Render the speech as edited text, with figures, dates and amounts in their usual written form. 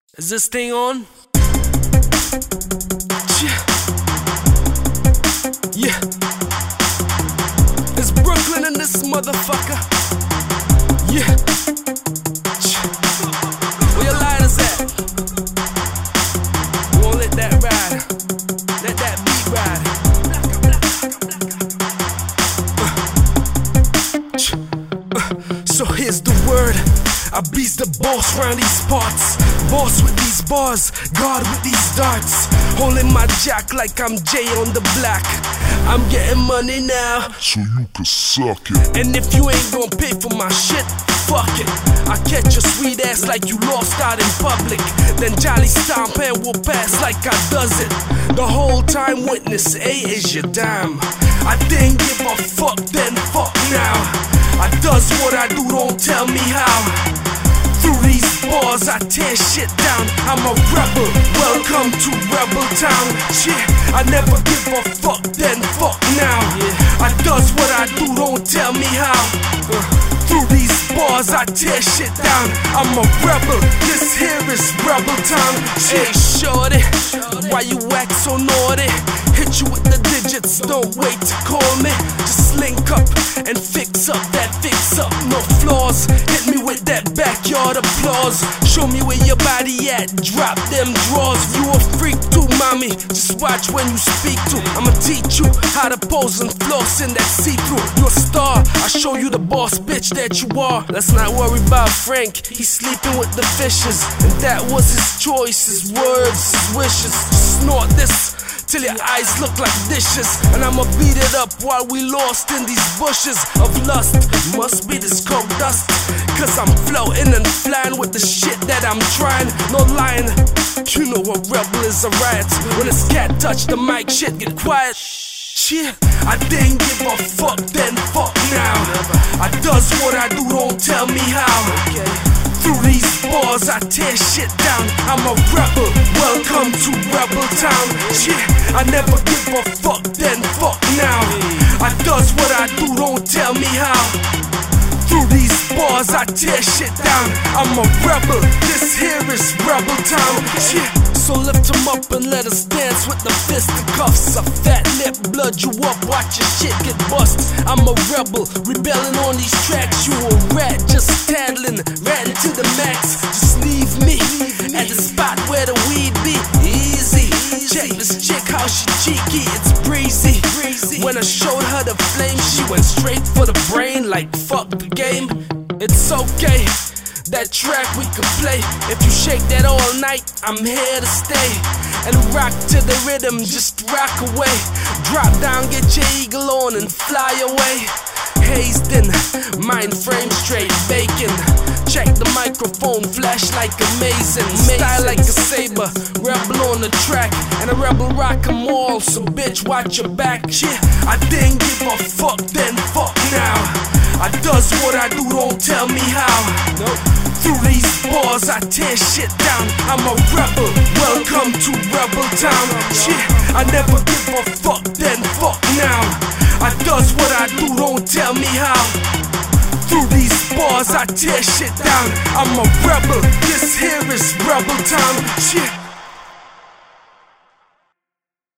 Is this thing on? Yeah. It's Brooklyn in this motherfucker. Yeah. Where your lighters at? You won't let that ride. Let that beat ride. So here's the word. I be's the boss round these parts. Boss with these bars, God with these darts. Holding my jack like I'm Jay on the block. I'm getting money now, so you can suck it. and if you ain't gon' pay for my shit, fuck it. I catch your sweet ass like you lost out in public. Then jolly stomp and we'll pass like I does it. The whole time witness A is your dime. I didn't give a fuck then, fuck now. I does what I do, don't tell me how. Through these bars I tear shit down. I'm a rebel, welcome to Rebel Town. Shit, I never give a fuck then, fuck now. I does what I do, don't tell me how. Through these bars I tear shit down. I'm a rebel, this here is Rebel Town. Shit, shorty, why you act so naughty? Hit you with the digits, don't wait to call me. Just link up and fix up that fix up, no flaws. Hit me with that backyard applause. Show me where your body at, drop them drawers. You a freak too, mommy, just watch when you speak to. I'ma teach you how to pose and floss in that see-through. You a star, I show you the boss bitch that you are. Let's not worry about Frank, he's sleeping with the fishes. And that was his choice, his words, his wishes. Snort this till your eyes look like dishes, and I'ma beat it up while we lost in these bushes of lust. Must be this coke dust, cause I'm floating and flying with the shit that I'm trying. No lying, you know a rebel is a riot. When this cat touch the mic, shit get quiet. Shit, I didn't give a fuck then, fuck now. I does what I do, don't tell me how. Through these bars I tear shit down. I'm a rebel, welcome to Rebel Town. Shit, I never give a fuck then, fuck now. I does what I do, don't tell me how. Through these bars I tear shit down. I'm a rebel, this here is Rebel Town. Shit, so lift him up and let us dance with the fisticuffs. A fat lip, blood you up, watch your shit get bust. I'm a rebel, rebelling on these tracks. You a rat, just tattling, ratting to the max. Just leave me at the spot where the weed be. Easy, check this chick, how she cheeky, it's breezy. When I showed her the flame, she went straight for the brain like fuck the game. It's okay, that track we can play. If you shake that all night, I'm here to stay. And rock to the rhythm, just rock away. Drop down, get your eagle on and fly away. Hazed in, mind frame straight, bacon. Check the microphone, flash like amazing. Style like a saber, rebel on the track. And a rebel rock 'em all, so bitch watch your back. Shit, I didn't give a fuck then, fuck now. I does what I do, don't tell me how. Through these bars I tear shit down. I'm a rebel, welcome to Rebel Town. Shit, I never give a fuck then, fuck now. I does what I do, don't tell me how. Through these bars I tear shit down. I'm a rebel, this here is Rebel Town. Shit.